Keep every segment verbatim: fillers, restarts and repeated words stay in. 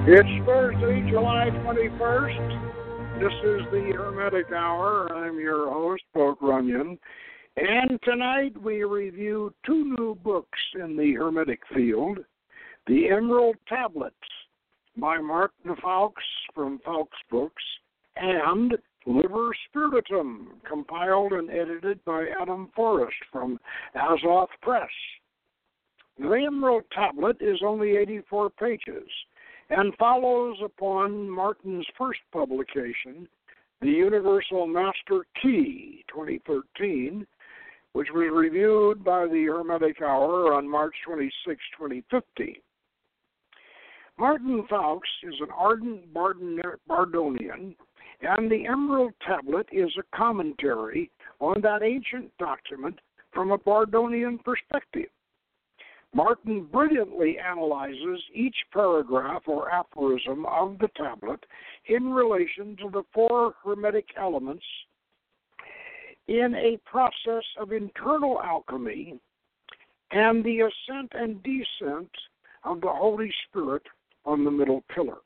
It's Thursday, July twenty-first. This is the Hermetic Hour. I'm your host, Poke Runyon. And tonight we review two new books in the Hermetic field. The Emerald Tablets by Martin Fowlkes from Fowlkes Books, and Liber Spiritum, compiled and edited by Adam Forrest from Azoth Press. The Emerald Tablet is only eighty-four pages and follows upon Martin's first publication, The Universal Master Key, twenty thirteen, which was reviewed by the Hermetic Hour on March twenty-sixth, twenty fifteen. Martin Fowlkes is an ardent Bardonian, and the Emerald Tablet is a commentary on that ancient document from a Bardonian perspective. Martin brilliantly analyzes each paragraph or aphorism of the tablet in relation to the four Hermetic elements in a process of internal alchemy and the ascent and descent of the Holy Spirit on the middle pillar.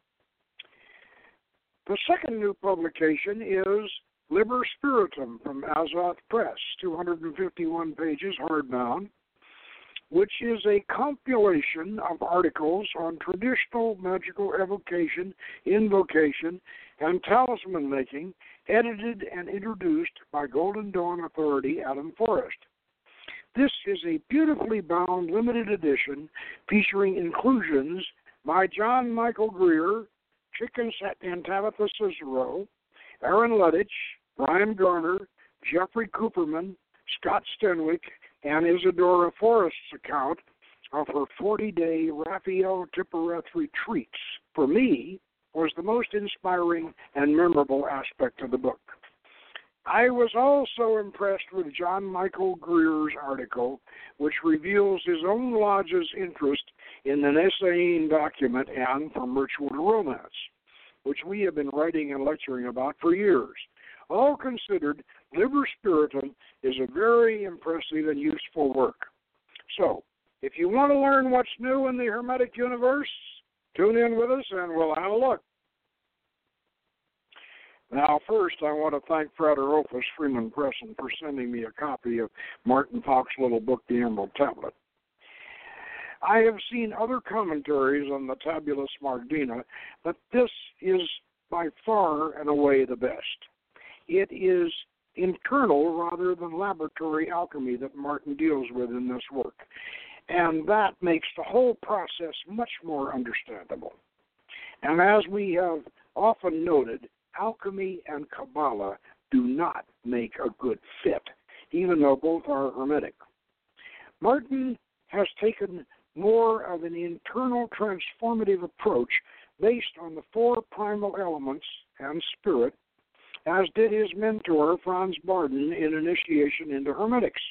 The second new publication is Liber Spiritum from Azoth Press, two hundred fifty-one pages, hardbound, which is a compilation of articles on traditional magical evocation, invocation, and talisman making, edited and introduced by Golden Dawn authority Adam Forrest. This is a beautifully bound limited edition featuring inclusions by John Michael Greer, Chick and Tabitha Cicero, Aaron Lettich, Brian Garner, Jeffrey Cooperman, Scott Stenwick, and Isadora Forrest's account of her forty-day Raphael Tippereth retreats, for me, was the most inspiring and memorable aspect of the book. I was also impressed with John Michael Greer's article, which reveals his own lodge's interest in an essaying document and from ritual to romance, which we have been writing and lecturing about for years. All considered, Liber Spiritum is a very impressive and useful work. So, if you want to learn what's new in the Hermetic universe, tune in with us and we'll have a look. Now, first, I want to thank Frater Opus Freeman Presson for sending me a copy of Martin Fowlkes' little book, The Emerald Tablet. I have seen other commentaries on the Tabula Smardina, but this is by far and away the best. It is internal rather than laboratory alchemy that Martin deals with in this work, and that makes the whole process much more understandable. And as we have often noted, alchemy and Kabbalah do not make a good fit, even though both are Hermetic. Martin has taken more of an internal transformative approach based on the four primal elements and spirit, as did his mentor, Franz Bardon, in Initiation into Hermetics.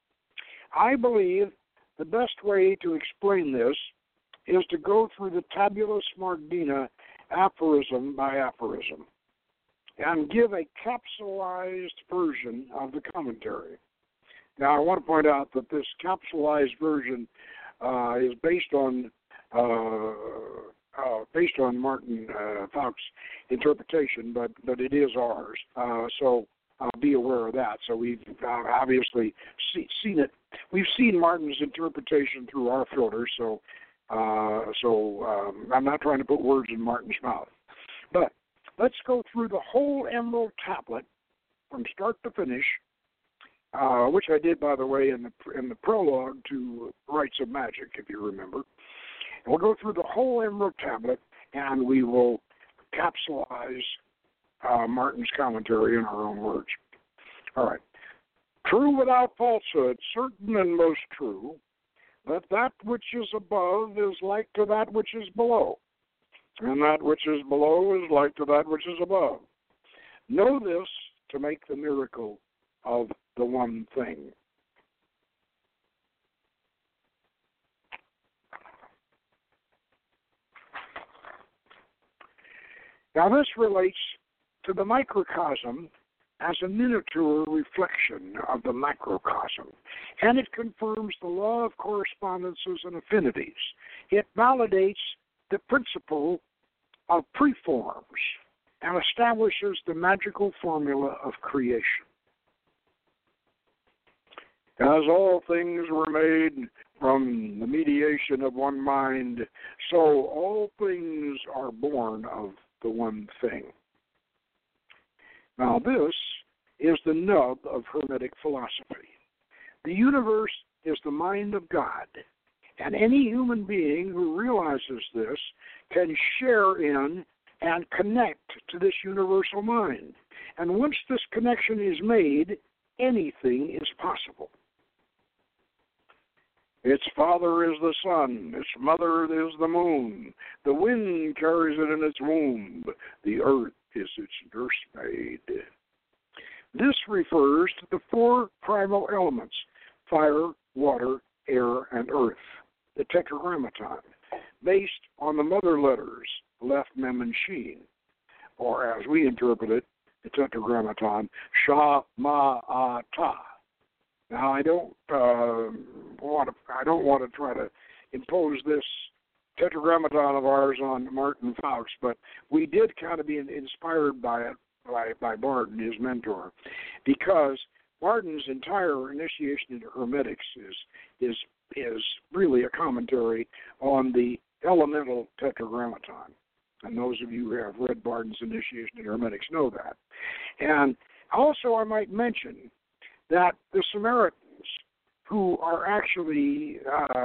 I believe the best way to explain this is to go through the Tabula Smardina aphorism by aphorism and give a capsulized version of the commentary. Now, I want to point out that this capsulized version uh, is based on uh, Uh, based on Martin uh, Fowlkes' interpretation, but, but it is ours. Uh, so uh, be aware of that. So we've uh, obviously see, seen it. We've seen Martin's interpretation through our filters. So uh, so um, I'm not trying to put words in Martin's mouth. But let's go through the whole Emerald Tablet from start to finish, uh, which I did, by the way, in the in the prologue to Rites of Magic, if you remember. We'll go through the whole Emerald Tablet, and we will capsulize uh, Martin's commentary in our own words. All right. True without falsehood, certain and most true, that that which is above is like to that which is below, and that which is below is like to that which is above. Know this to make the miracle of the one thing. Now, this relates to the microcosm as a miniature reflection of the macrocosm, and it confirms the law of correspondences and affinities. It validates the principle of preforms and establishes the magical formula of creation. As all things were made from the mediation of one mind, so all things are born of the one thing. Now this is the nub of Hermetic philosophy. The universe is the mind of God, and any human being who realizes this can share in and connect to this universal mind. And once this connection is made, anything is possible. Its father is the sun, its mother is the moon. The wind carries it in its womb. The earth is its nursemaid. This refers to the four primal elements, fire, water, air, and earth, the tetragrammaton, based on the mother letters, Lef, Mem, and Shin, or as we interpret it, the tetragrammaton, Sha, Ma, Ah, Ta. Now, I don't uh, want to. I don't want to try to impose this tetragrammaton of ours on Martin Fowkes, but we did kind of be inspired by it by by Barden, his mentor, because Barden's entire initiation into Hermetics is is is really a commentary on the elemental tetragrammaton. And those of you who have read Barden's initiation into Hermetics know that. And also, I might mention that the Samaritans, who are actually uh,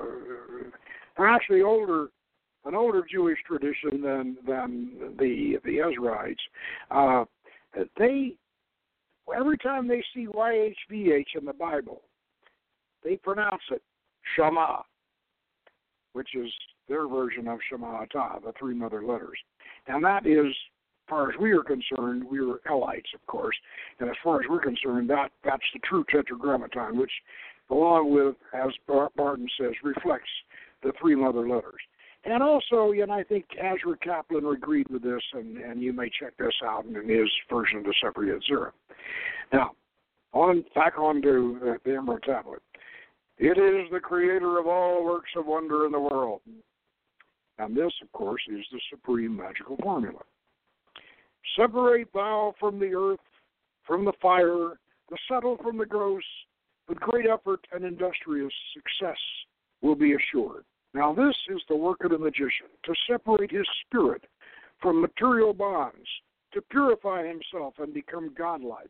are actually older, an older Jewish tradition than than the the Ezrahites, uh, they every time they see Y H V H in the Bible, they pronounce it Shema, which is their version of Shema Atah, the three mother letters, and that is, as far as we are concerned, we were Elites, of course, and as far as we're concerned, that, that's the true tetragrammaton, which, along with, as Barden says, reflects the three mother letters. And also, and I think Azra Kaplan agreed with this, and, and you may check this out in his version of the Sefer Yetzirah. Now, on back on to uh, the Emerald Tablet. It is the creator of all works of wonder in the world. And this, of course, is the supreme magical formula. Separate thou from the earth, from the fire, the subtle from the gross, with great effort and industrious success will be assured. Now this is the work of the magician, to separate his spirit from material bonds, to purify himself and become godlike.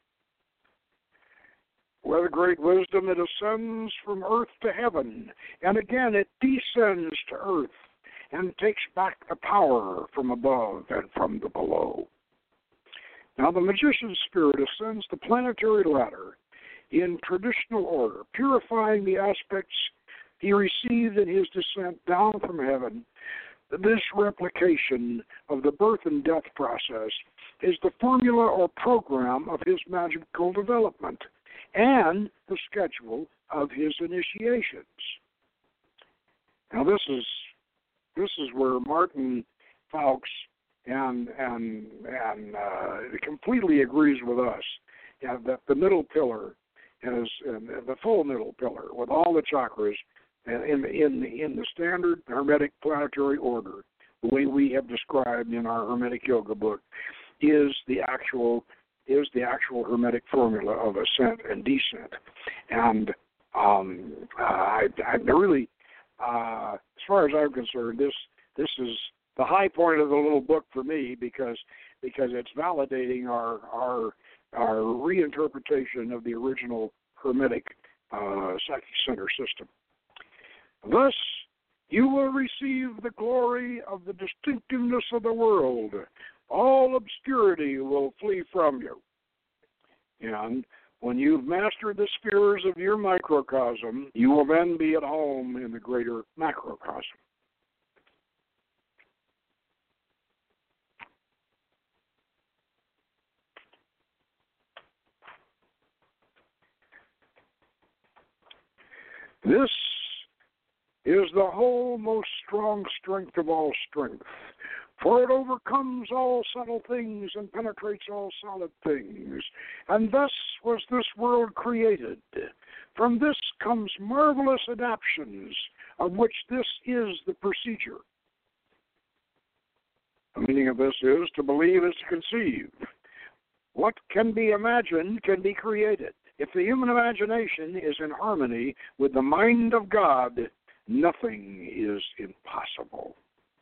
With great wisdom it ascends from earth to heaven, and again it descends to earth, and takes back the power from above and from the below. Now the magician's spirit ascends the planetary ladder in traditional order, purifying the aspects he received in his descent down from heaven. This replication of the birth and death process is the formula or program of his magical development and the schedule of his initiations. Now this is this is where Martin Fowkes and and and uh, completely agrees with us, yeah, that the middle pillar is uh, the full middle pillar with all the chakras in in in the standard Hermetic planetary order, the way we have described in our Hermetic Yoga book, is the actual is the actual Hermetic formula of ascent and descent. And um, uh, I, I really, uh, as far as I'm concerned, this this is the high point of the little book for me because because it's validating our our our reinterpretation of the original Hermetic uh, psychic center system. Thus, you will receive the glory of the distinctiveness of the world. All obscurity will flee from you. And when you've mastered the spheres of your microcosm, you will then be at home in the greater macrocosm. This is the whole most strong strength of all strength, for it overcomes all subtle things and penetrates all solid things. And thus was this world created. From this comes marvelous adaptions, of which this is the procedure. The meaning of this is to believe is to conceive. What can be imagined can be created. If the human imagination is in harmony with the mind of God, nothing is impossible.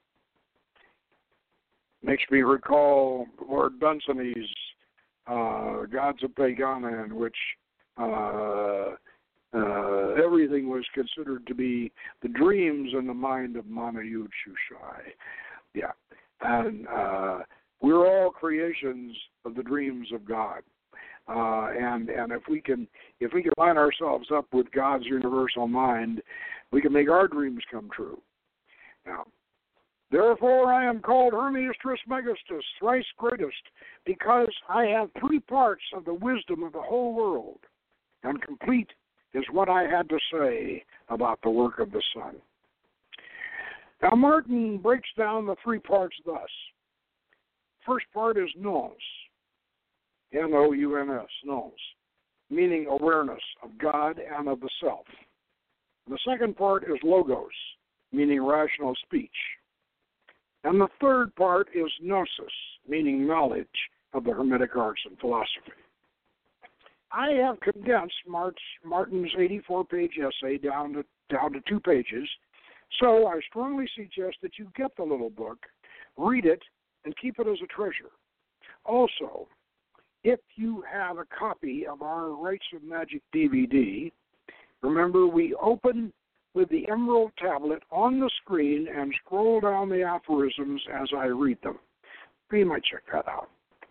Makes me recall Lord Dunsany's uh, Gods of Pagana, in which uh, uh, everything was considered to be the dreams in the mind of Mana Yud Shushai. Yeah, and uh, we're all creations of the dreams of God. Uh, and and if we can if we can line ourselves up with God's universal mind, we can make our dreams come true. Now, therefore I am called Hermes Trismegistus, thrice greatest, because I have three parts of the wisdom of the whole world, and complete is what I had to say about the work of the sun. Now Martin breaks down the three parts thus. First part is nous, N O U N S, nous, meaning awareness of God and of the self. The second part is logos, meaning rational speech. And the third part is gnosis, meaning knowledge of the Hermetic arts and philosophy. I have condensed Martin's eighty-four page essay down to, down to two pages, so I strongly suggest that you get the little book, read it, and keep it as a treasure. Also, if you have a copy of our Rites of Magic D V D, remember we open with the emerald tablet on the screen and scroll down the aphorisms as I read them. You might check that out.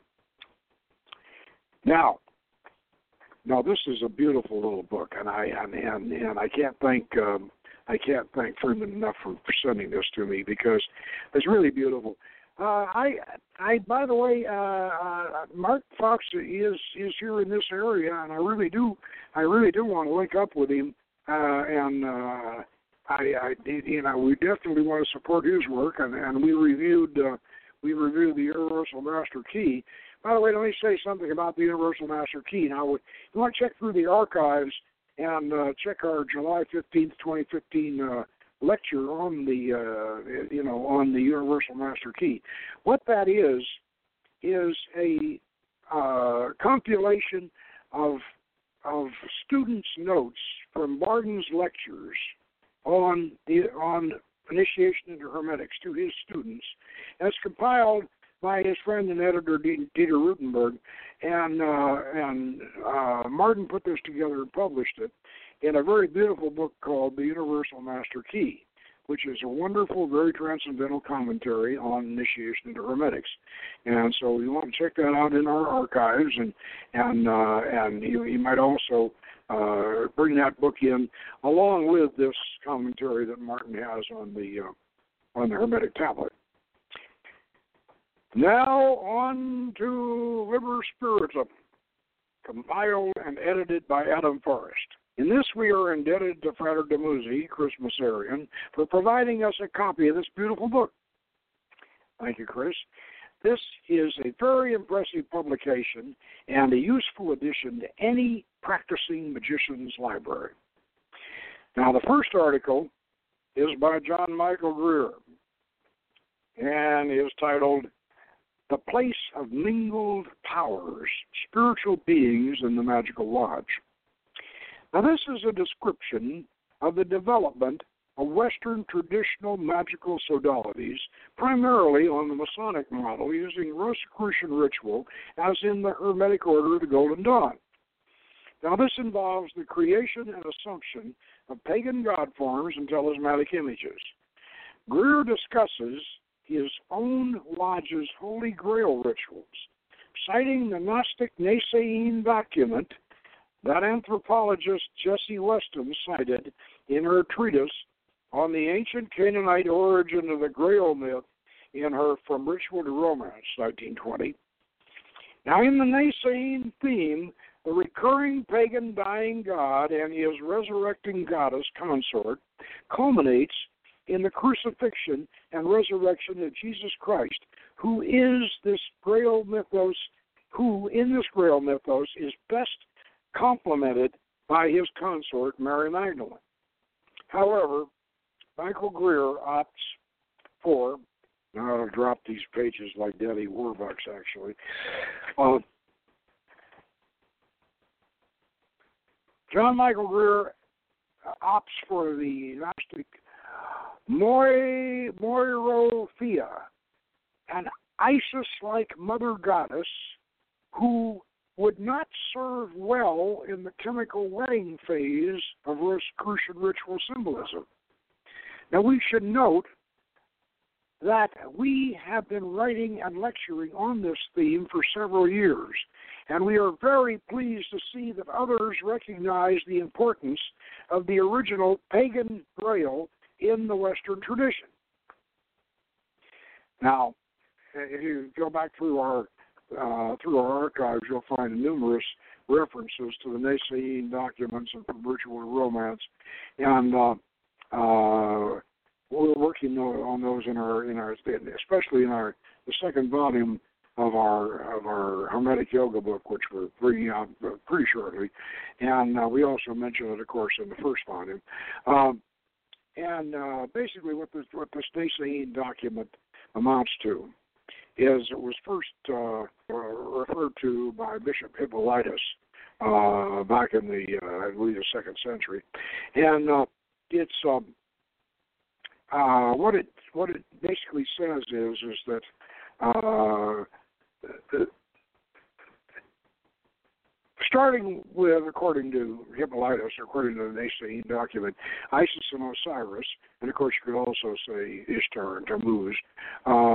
Now, now this is a beautiful little book, and I and and, and I can't thank um, I can't thank Freeman enough for, for sending this to me, because it's really beautiful. Uh, I, I, by the way, uh, uh, Mark Fox is is here in this area, and I really do, I really do want to link up with him, uh, and uh, I, I, you know, we definitely want to support his work, and, and we reviewed, uh, we reviewed the Universal Master Key. By the way, let me say something about the Universal Master Key. Now, if you want to check through the archives and uh, check our July fifteenth, twenty fifteen. Uh, lecture on the uh, you know on the Universal Master Key. What that is is a uh, compilation of of students' notes from Barden's lectures on the on initiation into hermetics to his students, and it's compiled by his friend and editor Dieter Rutenberg, and uh, and uh, Martin put this together and published it in a very beautiful book called The Universal Master Key, which is a wonderful, very transcendental commentary on initiation into hermetics. And so you want to check that out in our archives, and and uh, and you, you might also uh, bring that book in along with this commentary that Martin has on the uh, on the Hermetic tablet. Now on to Liber Spiritum, compiled and edited by Adam Forrest. In this, we are indebted to Frater de Musi, Chris Masarian, for providing us a copy of this beautiful book. Thank you, Chris. This is a very impressive publication and a useful addition to any practicing magician's library. Now, the first article is by John Michael Greer and is titled The Place of Mingled Powers, Spiritual Beings in the Magical Lodge. Now, this is a description of the development of Western traditional magical sodalities, primarily on the Masonic model, using Rosicrucian ritual, as in the Hermetic Order of the Golden Dawn. Now, this involves the creation and assumption of pagan god forms and talismanic images. Greer discusses his own lodge's Holy Grail rituals, citing the Gnostic Nicaean document that anthropologist Jessie Weston cited in her treatise on the ancient Canaanite origin of the Grail myth in her From Ritual to Romance, nineteen twenty. Now, in the Nicaean theme, the recurring pagan dying god and his resurrecting goddess consort culminates in the crucifixion and resurrection of Jesus Christ, who is this Grail mythos, who in this Grail mythos is best complemented by his consort, Mary Magdalene. However, Michael Greer opts for Now I'll drop these pages like Daddy Warbucks, actually. Uh, John Michael Greer opts for the Gnostic Moi, Moirothea, an Isis-like mother goddess who would not serve well in the chemical wedding phase of Rosicrucian ritual symbolism. Now we should note that we have been writing and lecturing on this theme for several years, and we are very pleased to see that others recognize the importance of the original pagan Grail in the Western tradition. Now, if you go back through our uh, through our archives, you'll find numerous references to the Nicene documents and ritual romance, and uh, uh, we're working on those in our in our especially in our the second volume of our of our Hermetic Yoga book, which we're bringing out pretty shortly, and uh, we also mention it, of course, in the first volume. Um, and uh, basically, what this what this Nicene document amounts to is it was first uh, uh, referred to by Bishop Hippolytus uh, back in the uh, I believe the second century, and uh, it's um, uh, what it what it basically says is is that uh, the, starting with, according to Hippolytus, according to the Nicene document, Isis and Osiris, and of course you could also say Ishtar and Tammuz, uh,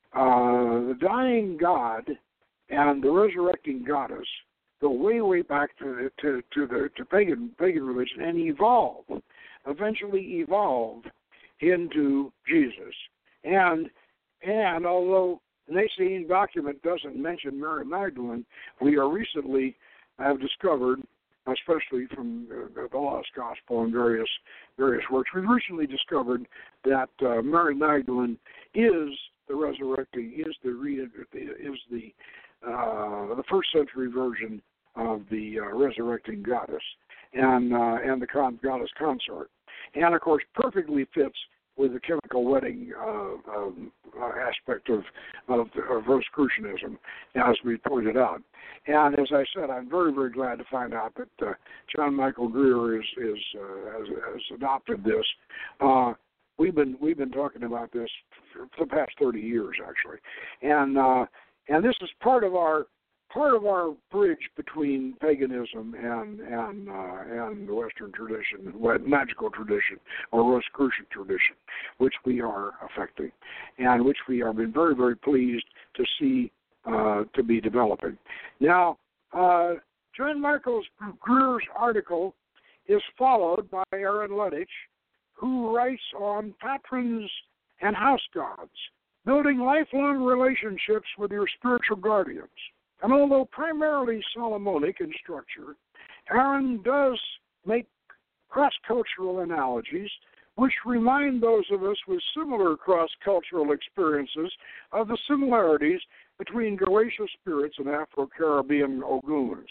uh, the dying god and the resurrecting goddess go way, way back to to, to the to pagan pagan religion and evolve, eventually evolve into Jesus. And and although the Nicene document doesn't mention Mary Magdalene, we are recently have discovered, especially from uh, the Lost Gospel and various various works, we've recently discovered that uh, Mary Magdalene is the resurrecting, is the is the uh, the first century version of the uh, resurrecting goddess and uh, and the con- goddess consort, and of course perfectly fits with the chemical wedding uh, um, uh, aspect of, of, of Rosicrucianism, as we pointed out. And as I said, I'm very, very glad to find out that uh, John Michael Greer is, is uh, has, has adopted this. Uh, we've been we've been talking about this for the past thirty years, actually, and uh, and this is part of our part of our bridge between paganism and and uh, and the Western tradition, magical tradition, or Rosicrucian tradition, which we are affecting, and which we have been very, very pleased to see uh, to be developing. Now, uh, John Michael Greer's article is followed by Aaron Luttich, who writes on patrons and house gods, building lifelong relationships with your spiritual guardians. And although primarily Solomonic in structure, Aaron does make cross-cultural analogies which remind those of us with similar cross-cultural experiences of the similarities between Galatia spirits and Afro-Caribbean Oguns.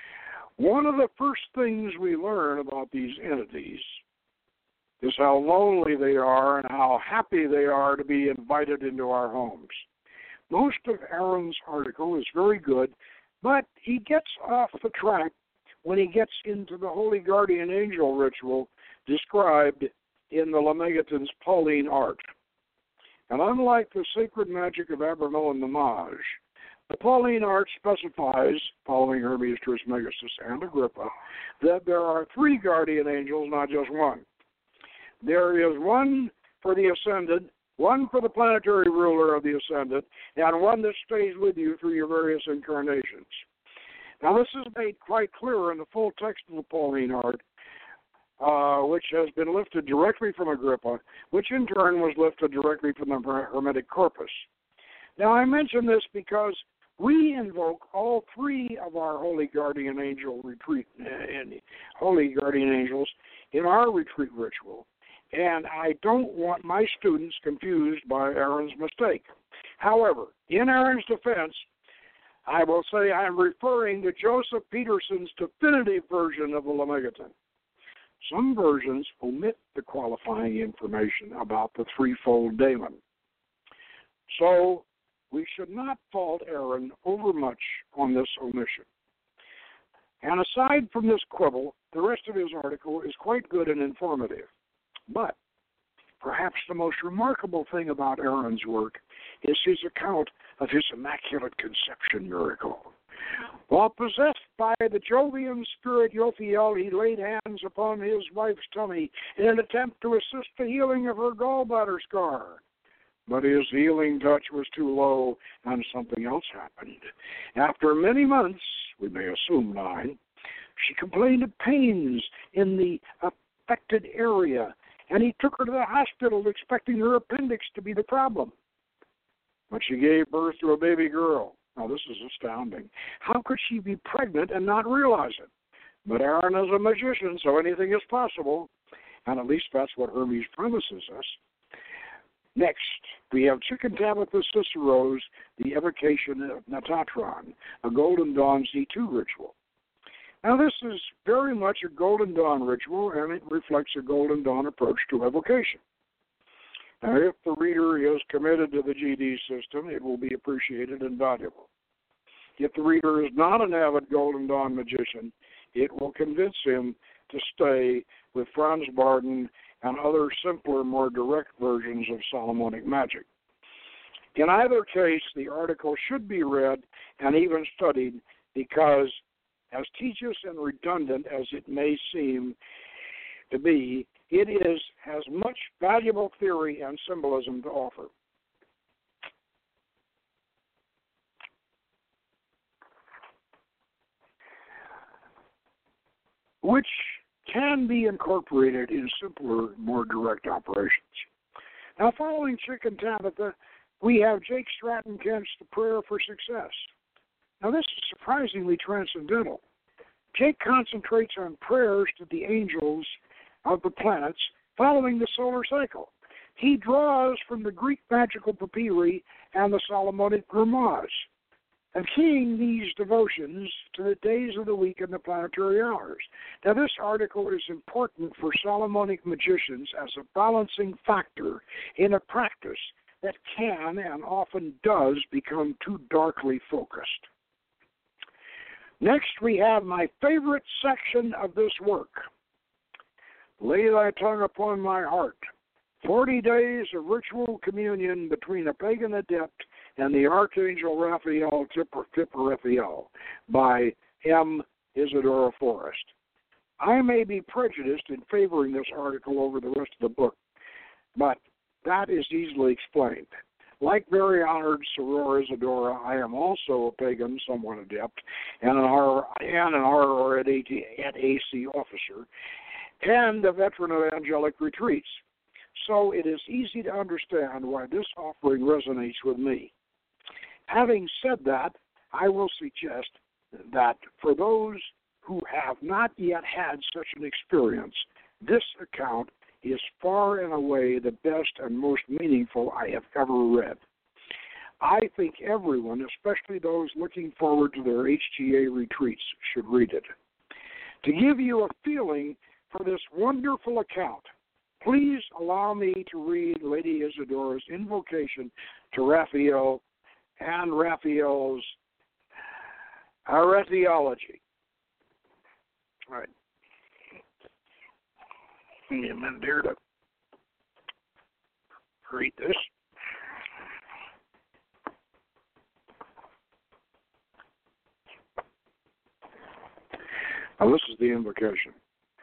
One of the first things we learn about these entities is how lonely they are and how happy they are to be invited into our homes. Most of Aaron's article is very good, but he gets off the track when he gets into the Holy Guardian Angel ritual described in the Lemegeton's Pauline art. And unlike the sacred magic of Abramelin the Mage, the Pauline art specifies, following Hermes Trismegistus and Agrippa, that there are three guardian angels, not just one. There is one for the ascended, one for the planetary ruler of the ascendant, and one that stays with you through your various incarnations. Now, this is made quite clear in the full text of the Pauline art, uh, which has been lifted directly from Agrippa, which in turn was lifted directly from the Hermetic corpus. Now, I mention this because we invoke all three of our Holy Guardian Angel retreat, and Holy Guardian Angels in our retreat ritual. And I don't want my students confused by Aaron's mistake. However, in Aaron's defense, I will say I'm referring to Joseph Peterson's definitive version of the Lemegeton. Some versions omit the qualifying information about the threefold daemon. So we should not fault Aaron overmuch on this omission. And aside from this quibble, the rest of his article is quite good and informative. But perhaps the most remarkable thing about Aaron's work is his account of his Immaculate Conception miracle. While possessed by the Jovian spirit Jophiel, he laid hands upon his wife's tummy in an attempt to assist the healing of her gallbladder scar. But his healing touch was too low, and something else happened. After many months, we may assume nine, she complained of pains in the affected area, and he took her to the hospital expecting her appendix to be the problem. But she gave birth to a baby girl. Now, this is astounding. How could she be pregnant and not realize it? But Aaron is a magician, so anything is possible, and at least that's what Hermes promises us. Next, we have Chicken Tabitha Cicero's The Evocation of Natatron, a Golden Dawn Z two ritual. Now, this is very much a Golden Dawn ritual, and it reflects a Golden Dawn approach to evocation. Now, if the reader is committed to the G D system, it will be appreciated and valuable. If the reader is not an avid Golden Dawn magician, it will convince him to stay with Franz Barden and other simpler, more direct versions of Solomonic magic. In either case, the article should be read and even studied because, as tedious and redundant as it may seem to be, it is has much valuable theory and symbolism to offer. Which can be incorporated in simpler, more direct operations. Now, following Chicken Tabitha, we have Jake Stratton Kent's The Prayer for Success. Now, this is surprisingly transcendental. Jake concentrates on prayers to the angels of the planets following the solar cycle. He draws from the Greek magical papyri and the Solomonic grimoires, and keying these devotions to the days of the week and the planetary hours. Now, this article is important for Solomonic magicians as a balancing factor in a practice that can and often does become too darkly focused. Next, we have my favorite section of this work. Lay thy tongue upon my heart. Forty days of ritual communion between a pagan adept and the Archangel Raphael Tipper-Raphael by M. Isadora Forrest. I may be prejudiced in favoring this article over the rest of the book, but that is easily explained. Like very honored Soror Isadora, I am also a pagan, somewhat adept, and an R and an R R at A C officer, and a veteran of angelic retreats. So it is easy to understand why this offering resonates with me. Having said that, I will suggest that for those who have not yet had such an experience, this account is far and away the best and most meaningful I have ever read. I think everyone, especially those looking forward to their H G A retreats, should read it. To give you a feeling for this wonderful account, please allow me to read Lady Isadora's invocation to Raphael and Raphael's heresiology. All right. Give me a minute here to read this. Now, this is the invocation.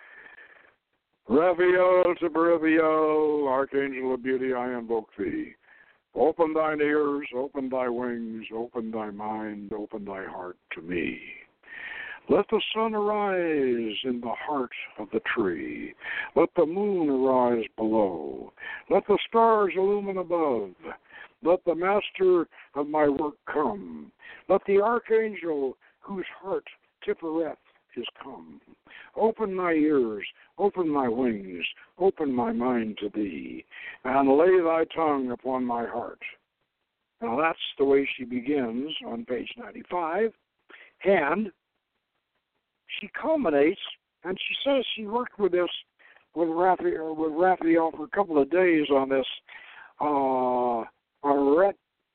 Raphael to Raphael, Archangel of Beauty, I invoke thee. Open thine ears, open thy wings, open thy mind, open thy heart to me. Let the sun arise in the heart of the tree. Let the moon arise below. Let the stars illumine above. Let the master of my work come. Let the archangel whose heart Tiphereth is come. Open my ears, open my wings, open my mind to thee, and lay thy tongue upon my heart. Now that's the way she begins on page ninety-five, and she culminates, and she says she worked with this, with Raphael, with Raphael for a couple of days on this uh,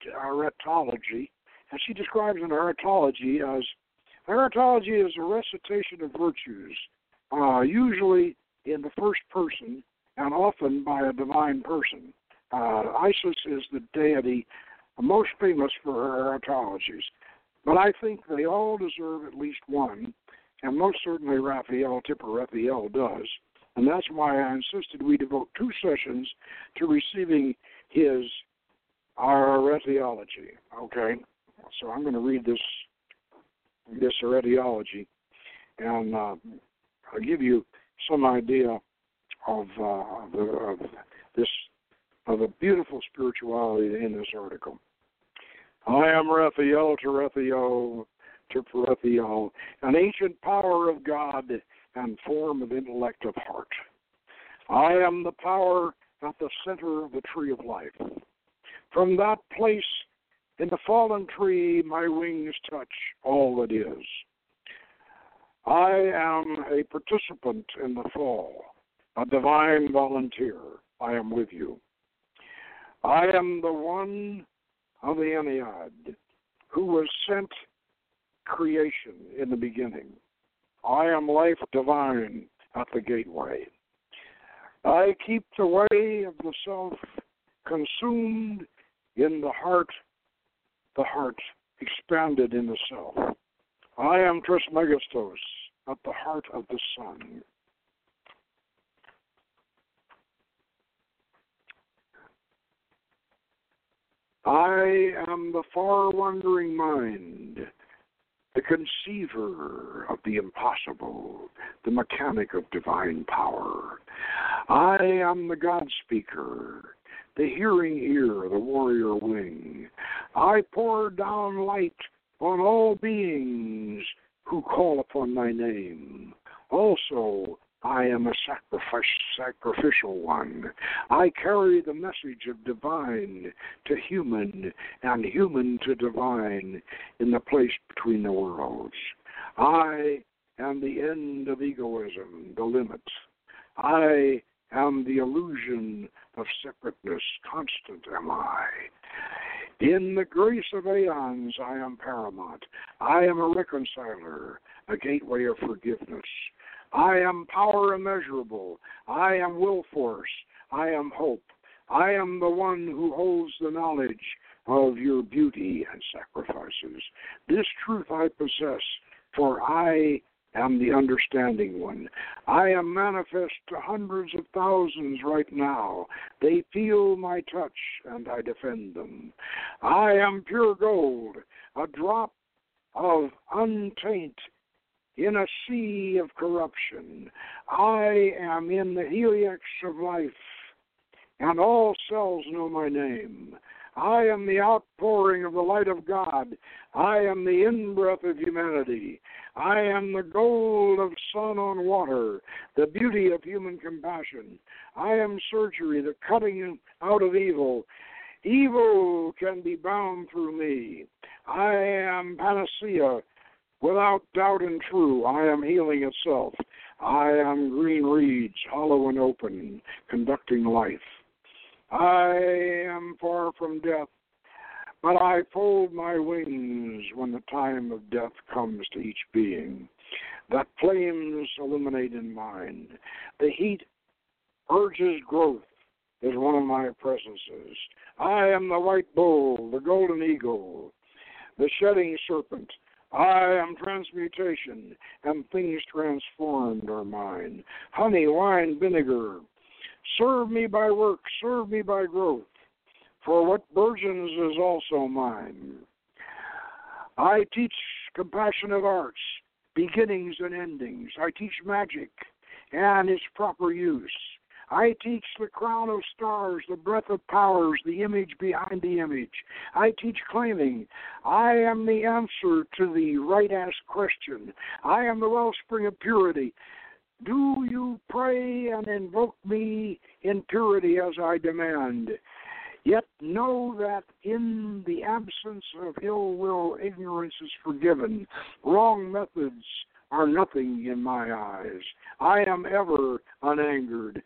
aretology, and she describes an aretology as, aretology is a recitation of virtues, uh, usually in the first person and often by a divine person. Uh, Isis is the deity most famous for her aretologies, but I think they all deserve at least one, and most certainly Raphael, Tipper Raphael, does. And that's why I insisted we devote two sessions to receiving his aretology. Okay, so I'm going to read this this aretology, and uh, I'll give you some idea of, uh, the, of this of the beautiful spirituality in this article. I am Raphael to Raphael to Raphael, an ancient power of God and form of intellect of heart. I am the power at the center of the tree of life. From that place in the fallen tree, my wings touch all that is. I am a participant in the fall, a divine volunteer. I am with you. I am the one of the Ennead who was sent creation in the beginning. I am life divine at the gateway. I keep the way of the self consumed in the heart, the heart expanded in the self. I am Trismegistos at the heart of the sun. I am the far-wandering mind, the conceiver of the impossible, the mechanic of divine power. I am the God-speaker, the hearing ear, the warrior wing. I pour down light on all beings who call upon my name. Also, I am a sacrifice, sacrificial one. I carry the message of divine to human and human to divine in the place between the worlds. I am the end of egoism, the limit. I am the illusion of separateness. Constant am I. In the grace of aeons, I am paramount. I am a reconciler, a gateway of forgiveness. I am power immeasurable. I am will force. I am hope. I am the one who holds the knowledge of your beauty and sacrifices. This truth I possess, for I am the understanding one. I am manifest to hundreds of thousands right now. They feel my touch, and I defend them. I am pure gold, a drop of untaint in a sea of corruption. I am in the helix of life, and all cells know my name. I am the outpouring of the light of God. I am the in-breath of humanity. I am the gold of sun on water, the beauty of human compassion. I am surgery, the cutting out of evil. Evil can be bound through me. I am panacea, without doubt and true. I am healing itself. I am green reeds, hollow and open, conducting life. I am far from death, but I fold my wings when the time of death comes to each being. That flames illuminate in mind. The heat urges growth is one of my presences. I am the white bull, the golden eagle, the shedding serpent. I am transmutation, and things transformed are mine. Honey, wine, vinegar. Serve me by work, serve me by growth, for what burgeons is also mine. I teach compassionate arts, beginnings and endings. I teach magic and its proper use. I teach the crown of stars, the breath of powers, the image behind the image. I teach claiming. I am the answer to the right-asked question. I am the wellspring of purity. Do you pray and invoke me in purity as I demand? Yet know that in the absence of ill will, ignorance is forgiven. Wrong methods are nothing in my eyes. I am ever unangered.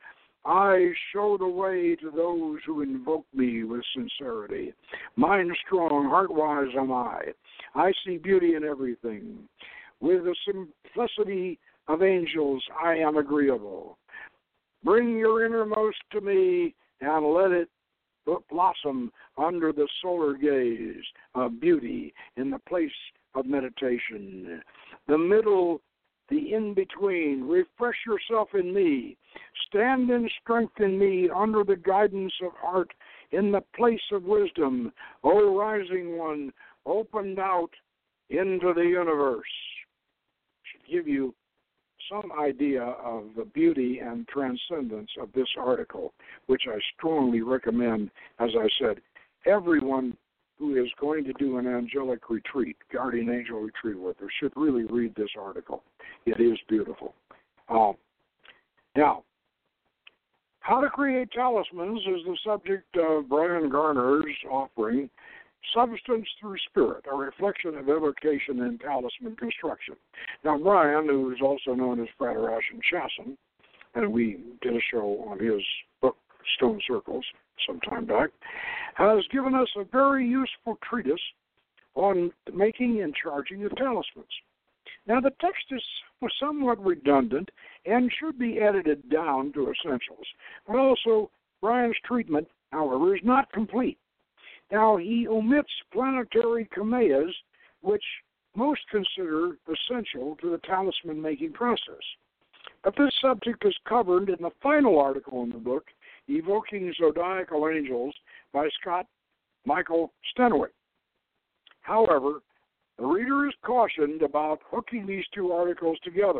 I show the way to those who invoke me with sincerity. Mind strong, heart wise am I. I see beauty in everything. With the simplicity of angels, I am agreeable. Bring your innermost to me and let it blossom under the solar gaze of beauty in the place of meditation. The middle, the in-between, refresh yourself in me. Stand in strength in me under the guidance of art in the place of wisdom. O rising one, opened out into the universe. Should give you some idea of the beauty and transcendence of this article, which I strongly recommend, as I said, everyone who is going to do an angelic retreat, guardian angel retreat with her, should really read this article. It is beautiful. Uh, now, how to create talismans is the subject of Brian Garner's offering, Substance Through Spirit, a reflection of evocation and talisman construction. Now, Brian, who is also known as Frater Ashen Chasson, and we did a show on his book, Stone Circles, some time back, has given us a very useful treatise on making and charging of talismans. Now, the text is somewhat redundant and should be edited down to essentials, but also Brian's treatment, however, is not complete. Now, he omits planetary kameyas, which most consider essential to the talisman-making process. But this subject is covered in the final article in the book, Evoking Zodiacal Angels, by Scott Michael Stenwick. However, the reader is cautioned about hooking these two articles together,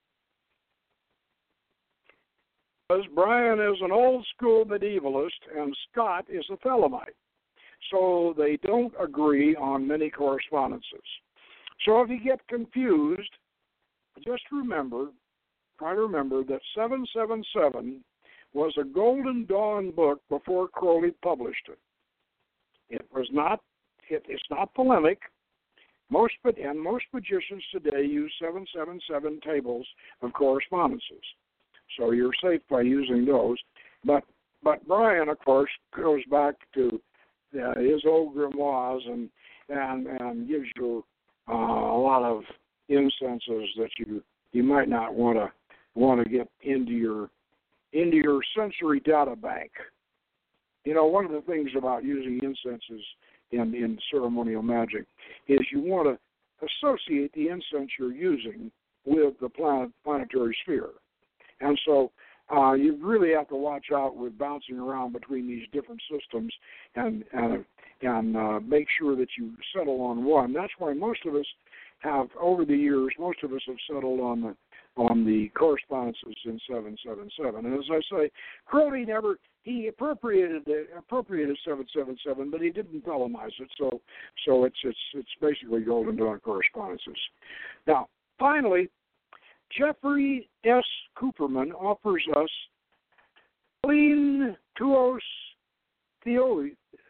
because Brian is an old-school medievalist and Scott is a Thelemite, so they don't agree on many correspondences. So if you get confused, just remember, try to remember that seven seven seven was a Golden Dawn book before Crowley published it. It was not, it, it's not polemic. Most, and most magicians today use seven seven seven tables of correspondences. So you're safe by using those. But but Brian, of course, goes back to uh, his old grimoires and, and, and gives you uh, a lot of incenses that you, you might not want to want to get into your into your sensory data bank. You know, one of the things about using incenses in, in ceremonial magic is you want to associate the incense you're using with the planet, planetary sphere. And so uh, you really have to watch out with bouncing around between these different systems and and, and uh, make sure that you settle on one. That's why most of us have, over the years, most of us have settled on the on the correspondences in seven seven seven. And as I say, Crowley never, he appropriated the, appropriated seven seven seven, but he didn't thelemize it, so so it's it's it's basically Golden Dawn correspondences. Now, finally, Jeffrey S. Cooperman offers us Clean Tuos Theos,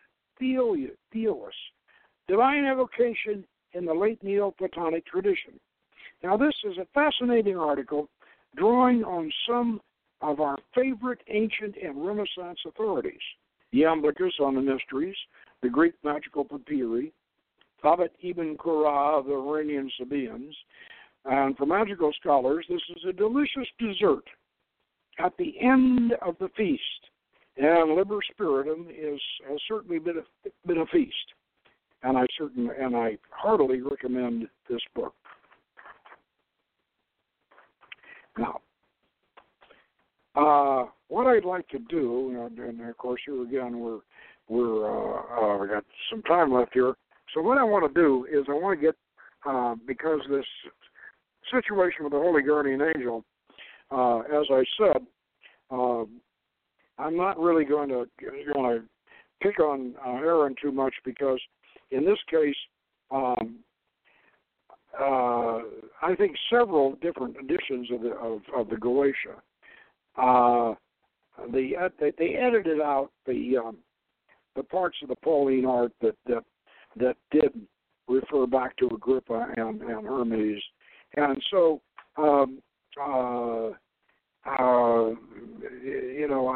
Divine Evocation in the late Neoplatonic tradition. Now, this is a fascinating article drawing on some of our favorite ancient and Renaissance authorities, Iamblichus on the Mysteries, the Greek magical papyri, Thabit Ibn Qurra of the Iranian Sabaeans, and for magical scholars, this is a delicious dessert at the end of the feast, and Liber Spiritum is has certainly been a, been a feast, and I certain and I heartily recommend this book. Now, uh, what I'd like to do, and of course here again we're we're uh, uh, we got some time left here. So what I want to do is I want to get uh, because this situation with the Holy Guardian Angel, uh, as I said, uh, I'm not really going to going to pick on uh, Aaron too much because in this case. Um, Uh, I think several different editions of the of, of the Goetia. Uh, the uh, they, they edited out the um, the parts of the Pauline art that that that did refer back to Agrippa and, and Hermes, and so um, uh, uh, you know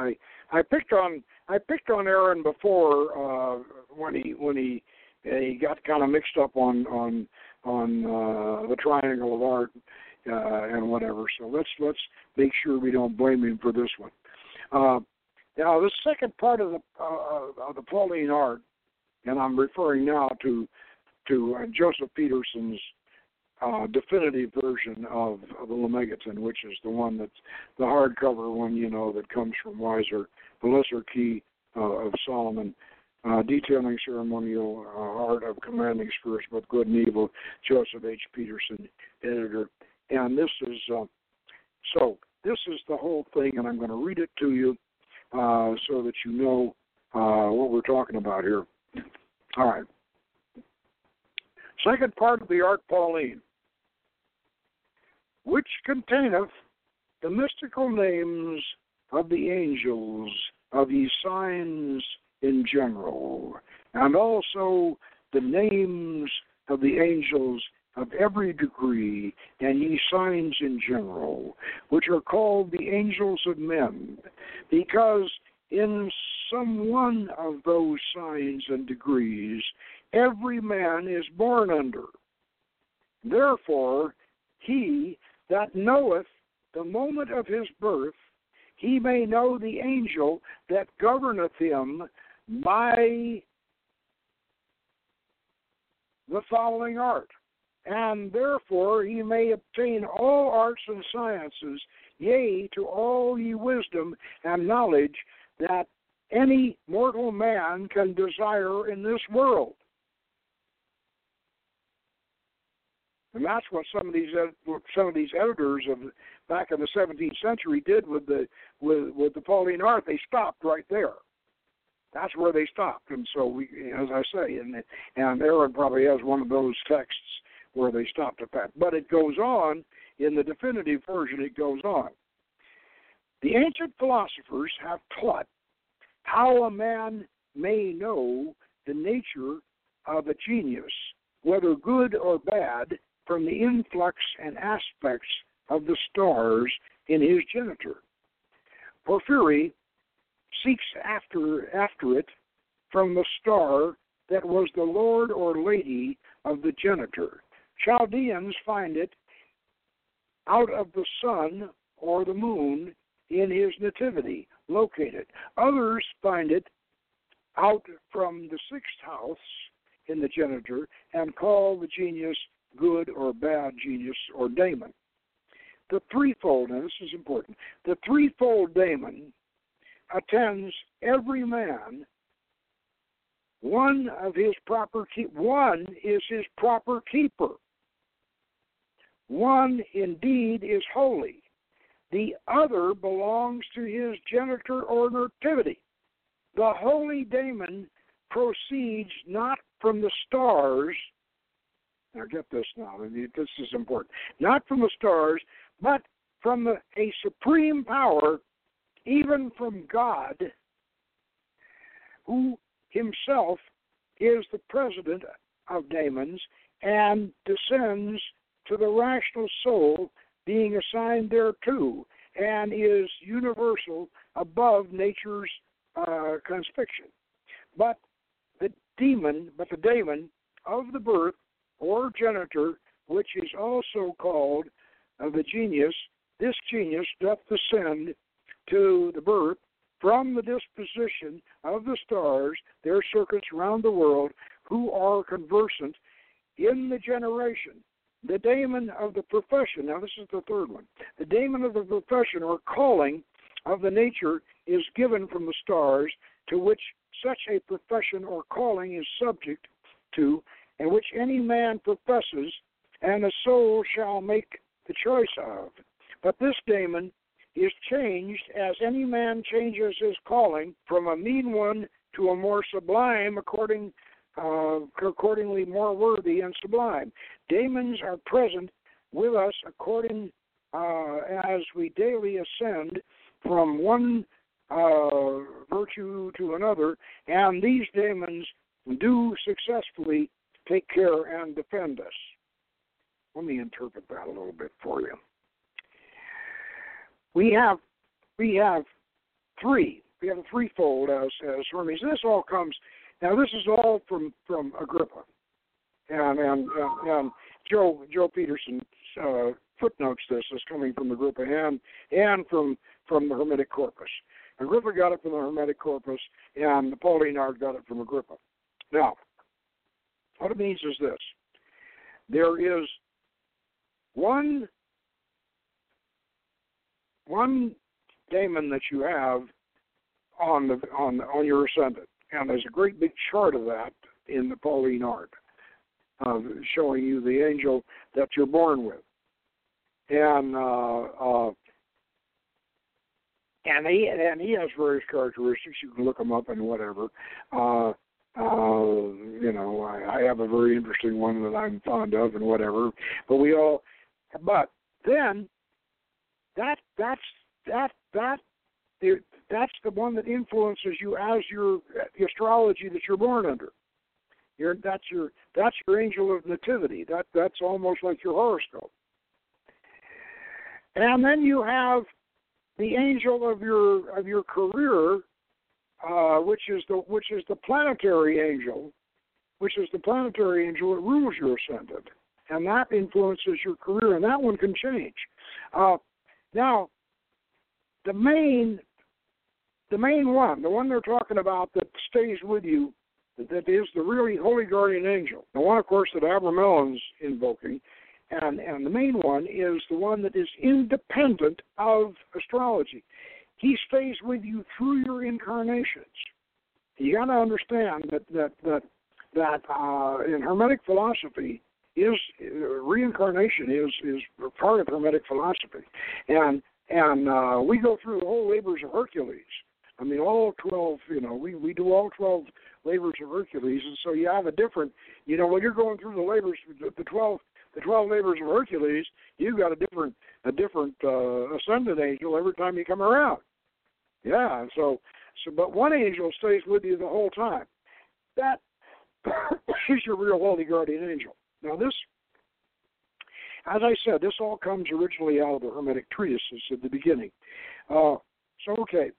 I picked on I picked on Aaron before uh, when he when he he got kind of mixed up on on on uh, the triangle of art uh, and whatever. So let's let's make sure we don't blame him for this one. Uh, now, the second part of the uh, of the Pauline art, and I'm referring now to to uh, Joseph Peterson's uh, definitive version of, of the Lemegeton, which is the one that's the hardcover one, you know, that comes from Weiser, the Lesser Key uh, of Solomon, uh, detailing ceremonial uh, art of commanding spirits, both good and evil, Joseph H. Peterson, editor. And this is, uh, so this is the whole thing, and I'm going to read it to you uh, so that you know uh, what we're talking about here. All right. Second part of the Art Pauline, which containeth the mystical names of the angels of ye signs in general, and also the names of the angels of every degree, and ye signs in general, which are called the angels of men, because in some one of those signs and degrees every man is born under. Therefore, he that knoweth the moment of his birth, he may know the angel that governeth him by the following art. And therefore he may obtain all arts and sciences, yea, to all ye wisdom and knowledge that any mortal man can desire in this world. And that's what some of these some of these editors of back in the seventeenth century did with the with with the Pauline art. They stopped right there. That's where they stopped. And so we, as I say, and and Aaron probably has one of those texts where they stopped at that. But it goes on in the definitive version. It goes on. The ancient philosophers have taught how a man may know the nature of a genius, whether good or bad, from the influx and aspects of the stars in his genitor. Porphyry seeks after, after it from the star that was the lord or lady of the genitor. Chaldeans find it out of the sun or the moon in his nativity, located. Others find it out from the sixth house in the genitor and call the genius good or bad genius or daemon. The threefold, and this is important, the threefold daemon attends every man. One of his proper keep, one is his proper keeper. One indeed is holy. The other belongs to his genitor or nativity. The holy daemon proceeds not from the stars. Now get this now, this is important. Not from the stars, but from the, a supreme power, even from God, who himself is the president of daemons and descends to the rational soul being assigned thereto, and is universal above nature's uh, conspiction. But the demon, but the daemon of the birth or genitor, which is also called uh, the genius, this genius doth descend to the birth from the disposition of the stars, their circuits round the world, who are conversant in the generation. The daemon of the profession, now this is the third one, the daemon of the profession or calling of the nature is given from the stars, to which such a profession or calling is subject to, and which any man professes, and the soul shall make the choice of. But this daemon is changed as any man changes his calling from a mean one to a more sublime, according uh, accordingly more worthy and sublime. Daemons are present with us according uh, as we daily ascend from one uh, virtue to another, and these daemons do successfully take care and defend us. Let me interpret that a little bit for you. We have we have three we have a threefold as as Hermes. This all comes now. This is all from from Agrippa, and and and, and Joe Joe Peterson uh, footnotes this as coming from Agrippa and and from from the Hermetic Corpus. Agrippa got it from the Hermetic Corpus, and Apollinaire got it from Agrippa. Now, what it means is this: there is one one daemon that you have on the on on your ascendant, and there's a great big chart of that in the Pauline art, uh, showing you the angel that you're born with, and uh, uh, and he and he has various characteristics. You can look them up and whatever. Uh, uh, you know, I, I have a very interesting one that I'm fond of and whatever. But we all, but then that that's that that. It, that's the one that influences you as your the astrology that you're born under. You're, that's your that's your angel of nativity. That that's almost like your horoscope. And then you have the angel of your of your career, uh, which is the which is the planetary angel, which is the planetary angel that rules your ascendant, and that influences your career. And that one can change. Uh, now, the main The main one, the one they're talking about that stays with you, that is the really holy guardian angel. The one, of course, that Abramelon's invoking, and, and the main one is the one that is independent of astrology. He stays with you through your incarnations. You got to understand that that that that uh, in Hermetic philosophy, is uh, reincarnation is is part of Hermetic philosophy, and and uh, we go through the whole labors of Hercules. I mean, all twelve, you know, we, we do all twelve labors of Hercules, and so you have a different, you know, when you're going through the labors, the twelve, the twelve labors of Hercules, you've got a different, a different uh, ascendant angel every time you come around. Yeah, and so, so, but one angel stays with you the whole time. That is your real holy guardian angel. Now, this, as I said, this all comes originally out of the Hermetic treatises at the beginning. Uh, so, okay.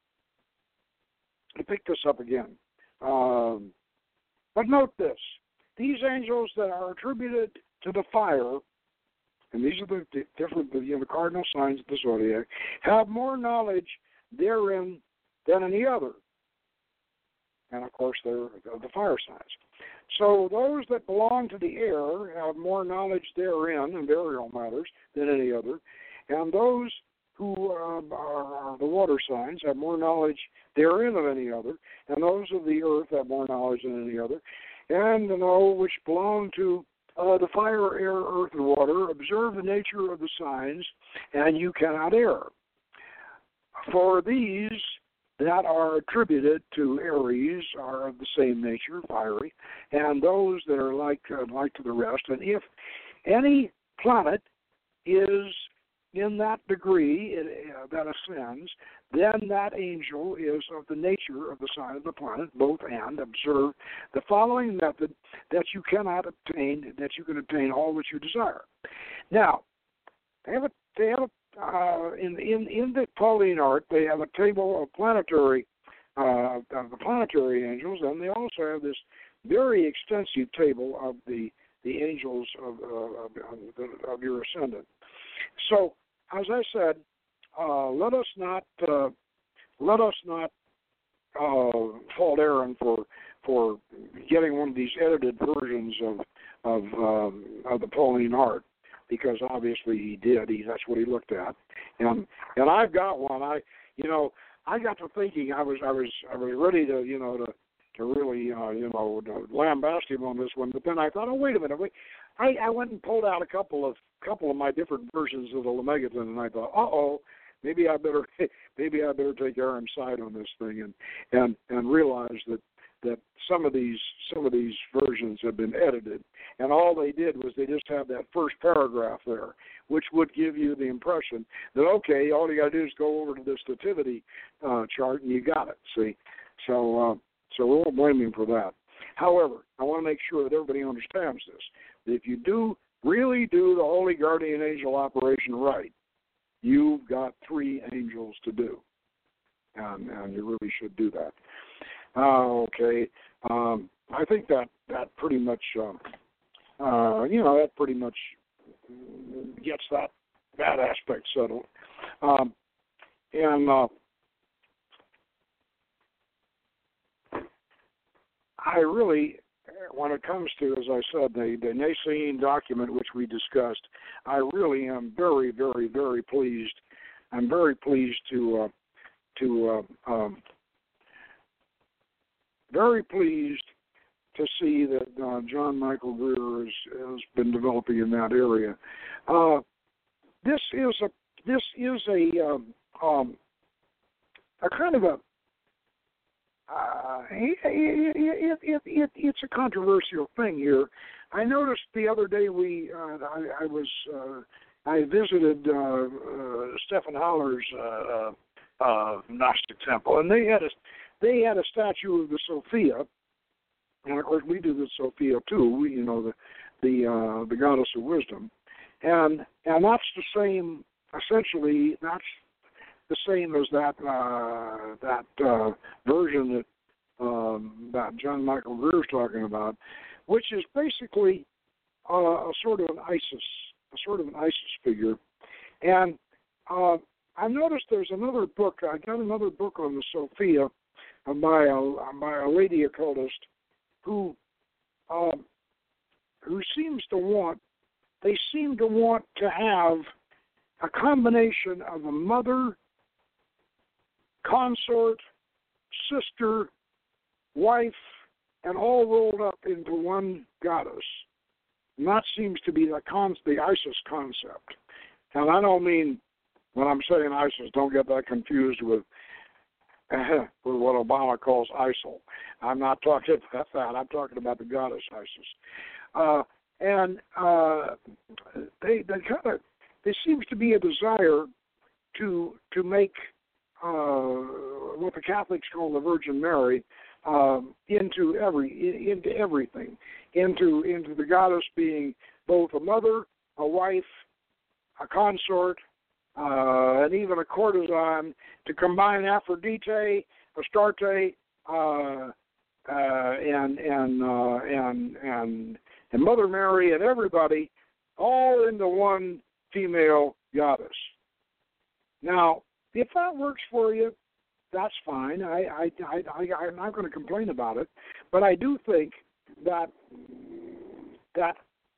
To pick this up again. Um, but note this. These angels that are attributed to the fire, and these are the, the different, you know, the cardinal signs of the zodiac, have more knowledge therein than any other. And, of course, they're the fire signs. So those that belong to the air have more knowledge therein in burial matters than any other. And those who uh, are, are the water signs have more knowledge therein than any other, and those of the earth have more knowledge than any other. And those which belong to uh, the fire, air, earth, and water observe the nature of the signs, and you cannot err. For these that are attributed to Aries are of the same nature, fiery, and those that are like uh, like to the rest. And if any planet is in that degree uh, that ascends, then that angel is of the nature of the sign of the planet, both and. Observe the following method that you cannot obtain, that you can obtain all that you desire. Now, they have a, they have a, uh, in, in, in the Pauline art, they have a table of planetary, uh, of the planetary angels, and they also have this very extensive table of the, the angels of, uh, of, of, of your ascendant. So, as I said, uh, let us not uh, let us not uh, fault Aaron for for getting one of these edited versions of of, um, of the Pauline art, because obviously he did. He that's what he looked at, and and I've got one. I you know I got to thinking I was I was I was ready to you know to to really uh, you know to lambast him on this one, but then I thought, oh wait a minute, wait. I, I went and pulled out a couple of couple of my different versions of the Lemegeton, and I thought, uh oh, maybe I better maybe I better take Aaron's side on this thing, and and and realize that that some of these some of these versions have been edited, and all they did was they just have that first paragraph there, which would give you the impression that okay, all you got to do is go over to this nativity uh, chart and you got it. See, so uh, so we won't blame him for that. However, I want to make sure that everybody understands this. If you do really do the Holy Guardian Angel operation right, you've got three angels to do. and, and you really should do that. Uh, okay, um, I think that that pretty much, um, uh, you know, that pretty much gets that that aspect settled. Um, and uh, I really, when it comes to, as I said, the, the Nicene document which we discussed, I really am very, very, very pleased. I'm very pleased to uh, to uh, um, very pleased to see that uh, John Michael Greer has, has been developing in that area. Uh, this is a this is a um, um, a kind of a Uh, it, it, it, it, it's a controversial thing here. I noticed the other day we uh, I, I was uh, I visited uh, uh, Stephen Haller's uh, uh, Gnostic temple, and they had a they had a statue of the Sophia, and of course we do the Sophia too. We, you know, the the uh, the goddess of wisdom, and and that's the same. Essentially, that's the same as that uh, that uh, version that um, that John Michael Greer is talking about, which is basically uh, a sort of an Isis, a sort of an Isis figure. And uh, I noticed there's another book. I got another book on the Sophia by a by a lady occultist who uh, who seems to want. They seem to want to have a combination of a mother, consort, sister, wife, and all rolled up into one goddess. And that seems to be the, con- the ISIS concept. And I don't mean, when I'm saying ISIS, don't get that confused with, uh, with what Obama calls ISIL. I'm not talking about that. I'm talking about the goddess ISIS. Uh, and uh, they, they kind of, there seems to be a desire to to make Uh, what the Catholics call the Virgin Mary, um, into every into everything, into into the goddess being both a mother, a wife, a consort, uh, and even a courtesan, to combine Aphrodite, Astarte, uh, uh, and and uh, and and and Mother Mary and everybody, all into one female goddess. Now, if that works for you, that's fine. I, I, I, I, I'm not going to complain about it. But I do think that that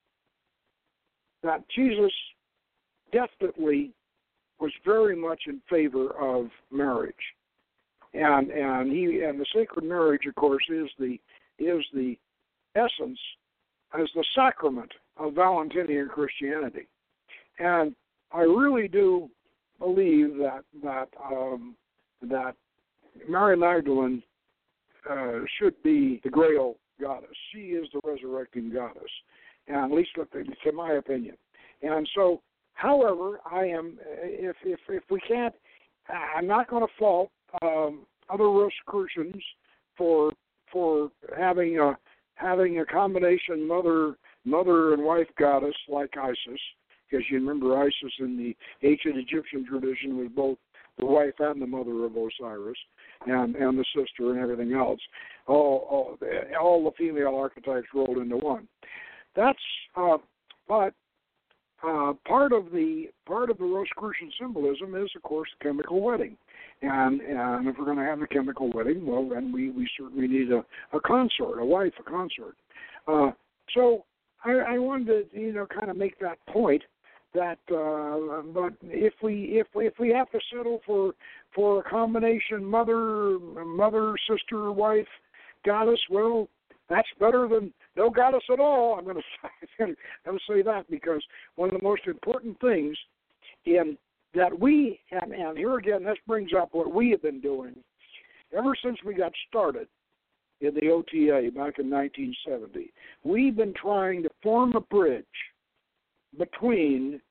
that Jesus definitely was very much in favor of marriage, and and he and the sacred marriage, of course, is the is the essence, as the sacrament of Valentinian Christianity, and I really do believe that that um, that Mary Magdalene uh, should be the Grail goddess. She is the resurrecting goddess, and at least to my opinion. And so, however, I am if if if we can't, I'm not going to fault um, other Rosicrucians for for having a having a combination mother mother and wife goddess like Isis. Because you remember Isis in the ancient Egyptian tradition was both the wife and the mother of Osiris, and, and the sister and everything else. All, all, all the female archetypes rolled into one. That's uh, but uh, part of the part of the Rosicrucian symbolism is, of course, the chemical wedding. And and if we're going to have a chemical wedding, well, then we, we certainly need a, a consort, a wife, a consort. Uh, so I, I wanted to, you know, kind of make that point. That, uh, but if we if we if we have to settle for for a combination mother mother sister wife goddess, well, that's better than no goddess at all. I'm going to say, I'm going to say that because one of the most important things in that we and, and here again this brings up what we have been doing ever since we got started in the O T A back in nineteen seventy. We've been trying to form a bridge between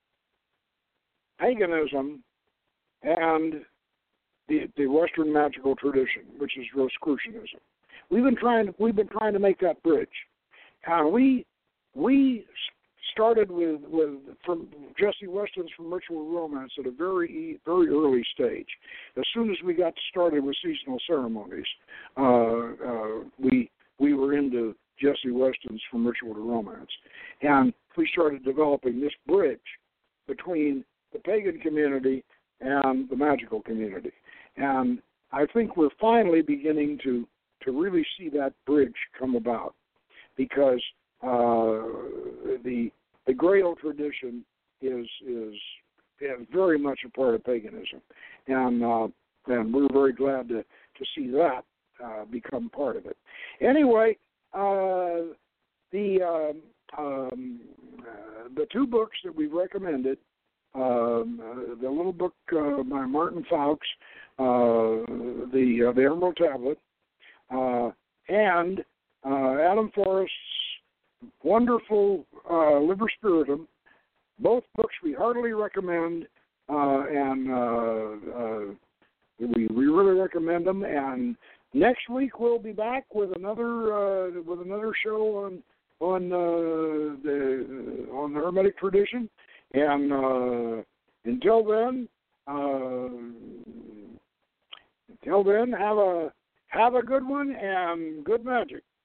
paganism and the the Western magical tradition, which is Rosicrucianism. We've been trying to we've been trying to make that bridge, and we we started with, with from Jesse Weston's From Ritual Romance at a very very early stage. As soon as we got started with seasonal ceremonies, uh, uh, we we were into Jesse Weston's From Ritual to Romance, and we started developing this bridge between the pagan community and the magical community. And I think we're finally beginning to to really see that bridge come about, because uh, the the Grail tradition is is is very much a part of paganism, and uh, and we're very glad to to see that uh, become part of it. Anyway, uh, the um, um, uh, the two books that we've recommended, um, uh, the little book uh, by Martin Fowlkes, uh, the uh, the Emerald Tablet, uh, and uh, Adam Forrest's wonderful uh, Liber Spiritum. Both books we heartily recommend, uh, and uh, uh, we we really recommend them. And next week we'll be back with another uh, with another show on on uh, the on the Hermetic tradition. And uh, until then, uh, until then, have a have a good one and good magic.